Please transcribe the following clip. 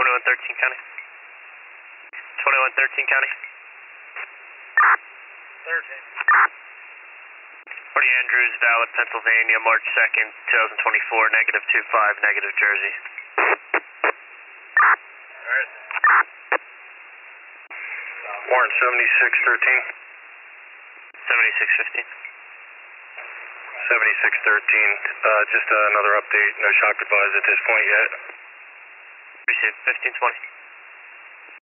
2113 County. 2113 County. 13. Woody Andrews, Valid, Pennsylvania, March 2nd, 2024, negative 25, negative Jersey. Alright. Warrant 7613. 7615. 7613. Just another update. No shock advised at this point yet. Received 1520.